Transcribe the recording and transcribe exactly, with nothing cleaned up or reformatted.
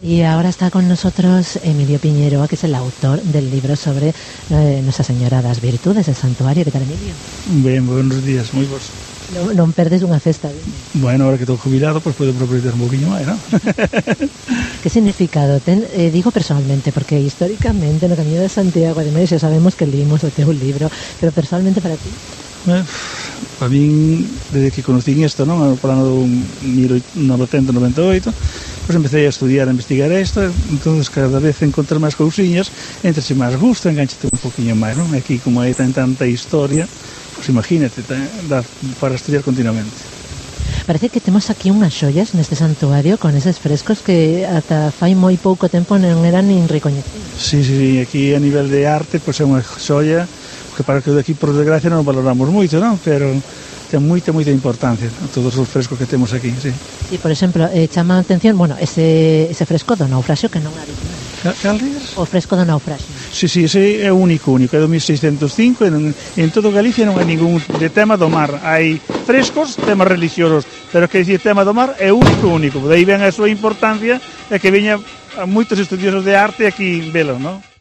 Y ahora está con nosotros Emilio Piñeroa, que es el autor del libro sobre eh, Nuestra Señora das Virtudes, el santuario. ¿Qué tal, Emilio? Ben, buenos días, moi vos. Non, non perdes unha festa, bien? Bueno, ahora que estou jubilado, pues podo aproveitar un poquinho máis, non? Que significado ten, eh, digo personalmente, porque históricamente no Camiño de Santiago, ademais, xa sabemos que leímos o teu libro, pero personalmente para ti? Eh, para min, desde que conocín isto, non? No ano mil novecentos noventa e oito, pues empecé a estudiar, a investigar isto, entonces cada vez encontrar máis cousiñas, entrese máis gusto, enganchete un poquinho máis, non? Aquí, como hai tan tanta historia, pues imagínate, dá para estudiar continuamente. Parece que temos aquí unhas xollas neste santuario con eses frescos que ata fai moi pouco tempo non eran nin recoñecidos. Sí, sí, sí, aquí a nivel de arte, pues é unha xolla que para que daqui, por desgracia, non valoramos moito, non? Pero ten moita, moita importancia todos os frescos que temos aquí, sí. Sí, por exemplo, eh, chama a atención, bueno, ese, ese fresco do naufraxio que non é habitual. Cal dices? O fresco do naufraxio. Sí, sí, ese é único, único, é do mil seiscentos e cinco, e non, en todo Galicia non hai ningún de tema do mar. Hai frescos, temas religiosos, pero que dicir tema do mar é único, único. De aí ven a súa importancia e que veña a moitos estudiosos de arte aquí velo, non?